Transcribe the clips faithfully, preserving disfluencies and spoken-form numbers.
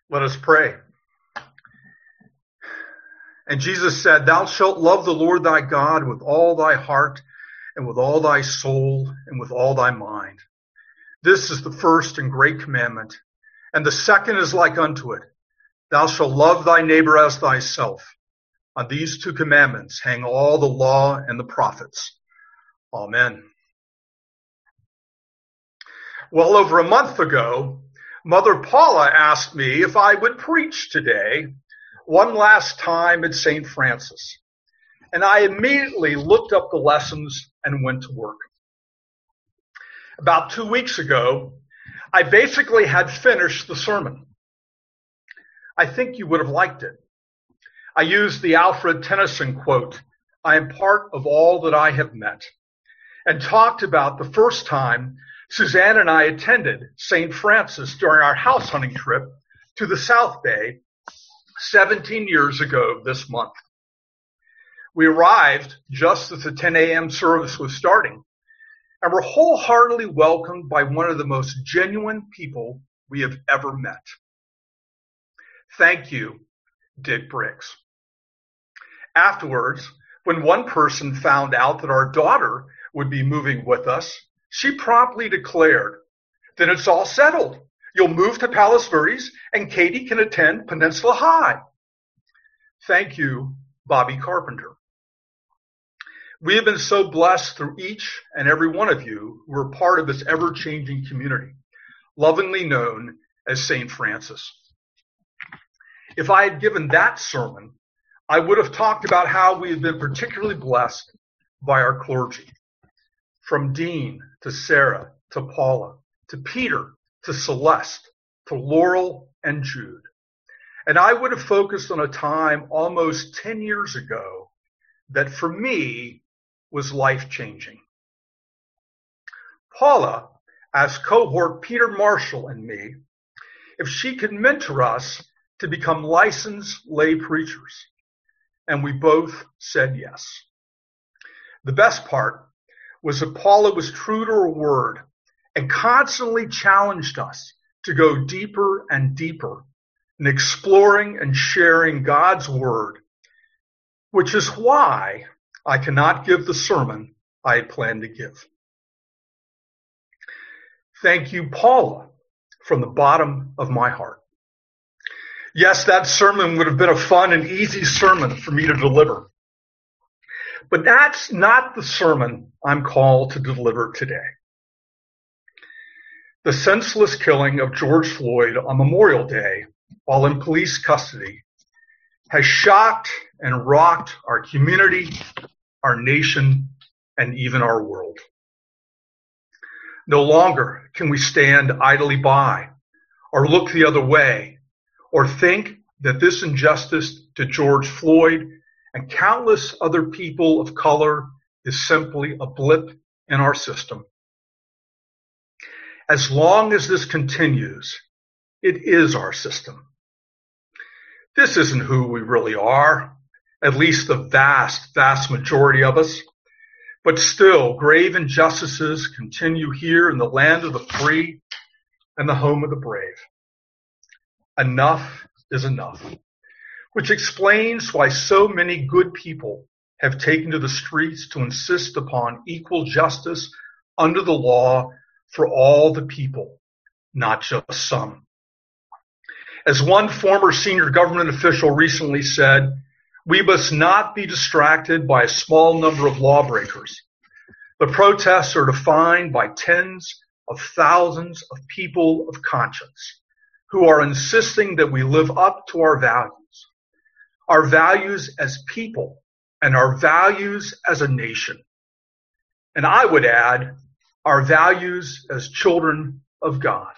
Let us pray. And Jesus said, "Thou shalt love the Lord thy God with all thy heart and with all thy soul and with all thy mind. This is the first and great commandment. And the second is like unto it. Thou shalt love thy neighbor as thyself. On these two commandments hang all the law and the prophets." Amen. Well, over a month ago, Mother Paula asked me if I would preach today one last time at Saint Francis. And I immediately looked up the lessons and went to work. About two weeks ago, I basically had finished the sermon. I think you would have liked it. I used the Alfred Tennyson quote, "I am part of all that I have met," and talked about the first time Suzanne and I attended Saint Francis during our house hunting trip to the South Bay seventeen years ago this month. We arrived just as the ten a.m. service was starting and were wholeheartedly welcomed by one of the most genuine people we have ever met. Thank you, Dick Briggs. Afterwards, when one person found out that our daughter would be moving with us, she promptly declared, "Then it's all settled. You'll move to Palos Verdes and Katie can attend Peninsula High." Thank you, Bobby Carpenter. We have been so blessed through each and every one of you who are part of this ever-changing community, lovingly known as Saint Francis. If I had given that sermon, I would have talked about how we have been particularly blessed by our clergy. From Dean to Sarah to Paula to Peter to Celeste to Laurel and Jude. And I would have focused on a time almost ten years ago that for me was life-changing. Paula asked cohort Peter Marshall and me if she could mentor us to become licensed lay preachers, and we both said yes. The best part was that Paula was true to her word and constantly challenged us to go deeper and deeper in exploring and sharing God's word, which is why I cannot give the sermon I had planned to give. Thank you, Paula, from the bottom of my heart. Yes, that sermon would have been a fun and easy sermon for me to deliver. But that's not the sermon I'm called to deliver today. The senseless killing of George Floyd on Memorial Day while in police custody has shocked and rocked our community, our nation, and even our world. No longer can we stand idly by or look the other way or think that this injustice to George Floyd and countless other people of color is simply a blip in our system. As long as this continues, it is our system. This isn't who we really are, at least the vast, vast majority of us. But still, grave injustices continue here in the land of the free and the home of the brave. Enough is enough. Which explains why so many good people have taken to the streets to insist upon equal justice under the law for all the people, not just some. As one former senior government official recently said, we must not be distracted by a small number of lawbreakers. The protests are defined by tens of thousands of people of conscience who are insisting that we live up to our values. Our values as people and our values as a nation. And I would add, our values as children of God.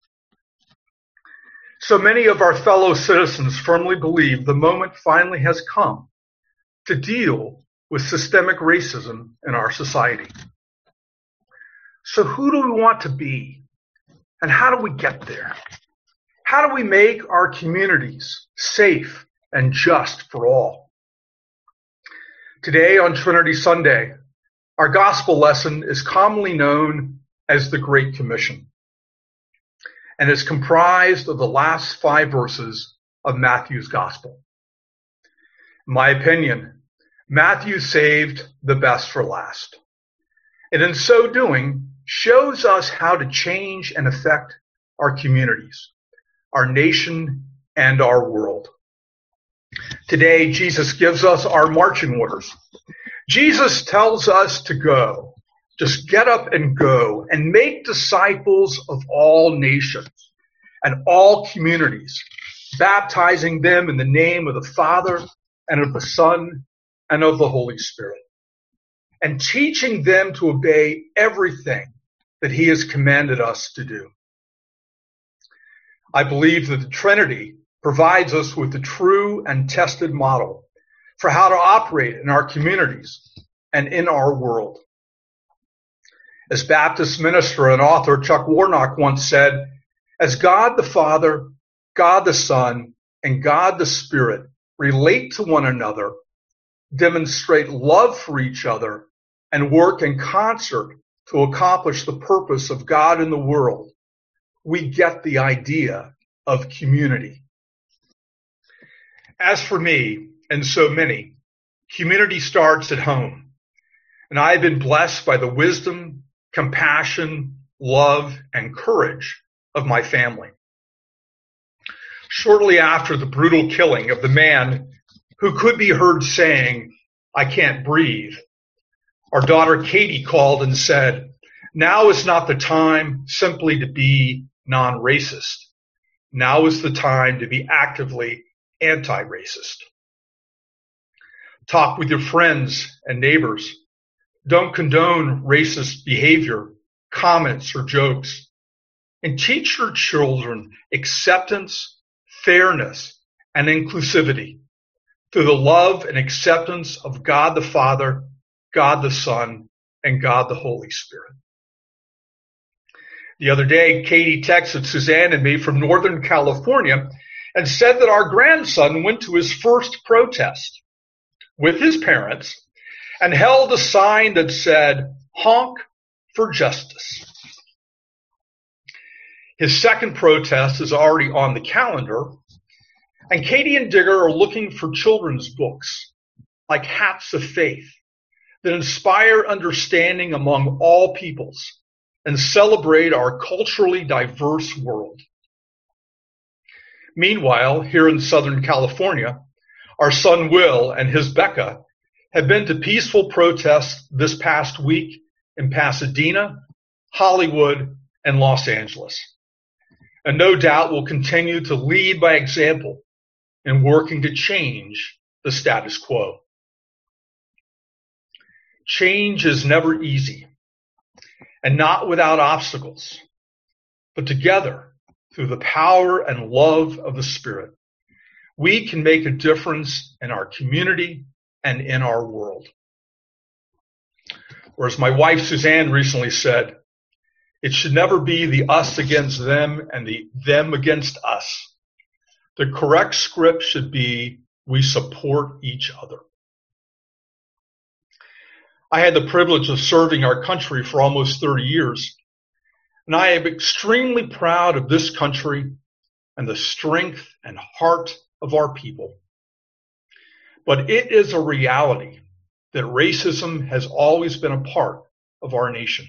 So many of our fellow citizens firmly believe the moment finally has come to deal with systemic racism in our society. So who do we want to be? And how do we get there? How do we make our communities safe and just for all? Today on Trinity Sunday, our gospel lesson is commonly known as the Great Commission. and is comprised of the last five verses of Matthew's gospel. In my opinion, Matthew saved the best for last, and in so doing, shows us how to change and affect our communities, our nation, and our world. Today, Jesus gives us our marching orders. Jesus tells us to go. Just get up and go and make disciples of all nations and all communities, baptizing them in the name of the Father and of the Son and of the Holy Spirit, and teaching them to obey everything that he has commanded us to do. I believe that the Trinity provides us with the true and tested model for how to operate in our communities and in our world. As Baptist minister and author Chuck Warnock once said, as God the Father, God the Son, and God the Spirit relate to one another, demonstrate love for each other, and work in concert to accomplish the purpose of God in the world, we get the idea of community. As for me, and so many, community starts at home, and I have been blessed by the wisdom, compassion, love, and courage of my family. Shortly after the brutal killing of the man who could be heard saying, "I can't breathe," our daughter Katie called and said, "Now is not the time simply to be non-racist. Now is the time to be actively anti-racist." Talk with your friends and neighbors. Don't condone racist behavior, comments, or jokes. And teach your children acceptance, fairness, and inclusivity through the love and acceptance of God the Father, God the Son, and God the Holy Spirit. The other day, Katie texted Suzanne and me from Northern California and said that our grandson went to his first protest with his parents and held a sign that said, "Honk for Justice." His second protest is already on the calendar, and Katie and Digger are looking for children's books like Hats of Faith that inspire understanding among all peoples and celebrate our culturally diverse world. Meanwhile, here in Southern California, our son Will and his Becca have been to peaceful protests this past week in Pasadena, Hollywood, and Los Angeles, and no doubt will continue to lead by example in working to change the status quo. Change is never easy and not without obstacles, but together, through the power and love of the Spirit, we can make a difference in our community and in our world. Or as my wife Suzanne recently said, it should never be the us against them and the them against us. The correct script should be, we support each other. I had the privilege of serving our country for almost thirty years, and I am extremely proud of this country and the strength and heart of our people. But it is a reality that racism has always been a part of our nation.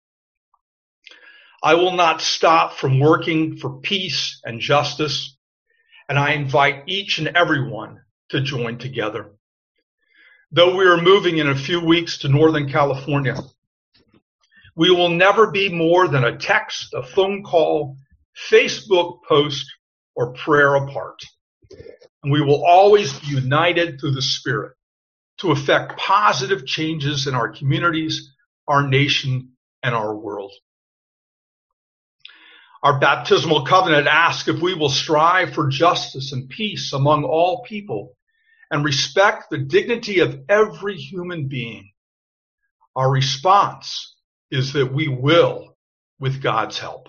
I will not stop from working for peace and justice, and I invite each and everyone to join together. Though we are moving in a few weeks to Northern California, we will never be more than a text, a phone call, Facebook post, or prayer apart. And we will always be united through the Spirit to effect positive changes in our communities, our nation, and our world. Our baptismal covenant asks if we will strive for justice and peace among all people and respect the dignity of every human being. Our response is that we will with God's help.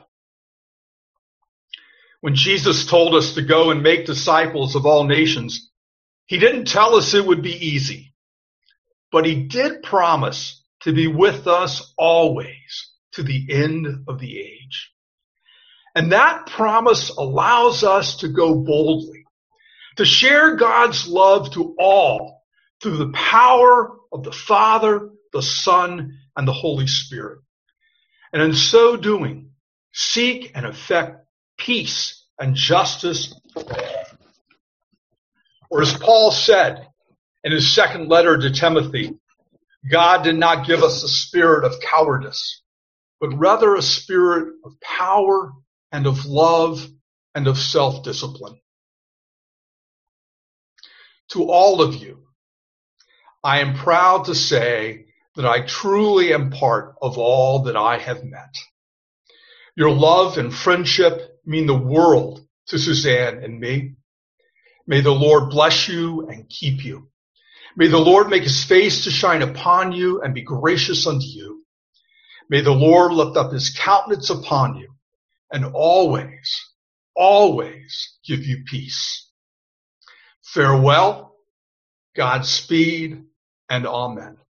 When Jesus told us to go and make disciples of all nations, he didn't tell us it would be easy, but he did promise to be with us always to the end of the age. And that promise allows us to go boldly, to share God's love to all through the power of the Father, the Son, and the Holy Spirit. And in so doing, seek and effect peace and justice for all. Or as Paul said in his second letter to Timothy, God did not give us a spirit of cowardice, but rather a spirit of power and of love and of self-discipline. To all of you, I am proud to say that I truly am part of all that I have met. Your love and friendship mean the world to Suzanne and me. May the Lord bless you and keep you. May the Lord make his face to shine upon you and be gracious unto you. May the Lord lift up his countenance upon you and always, always give you peace. Farewell, Godspeed, and amen.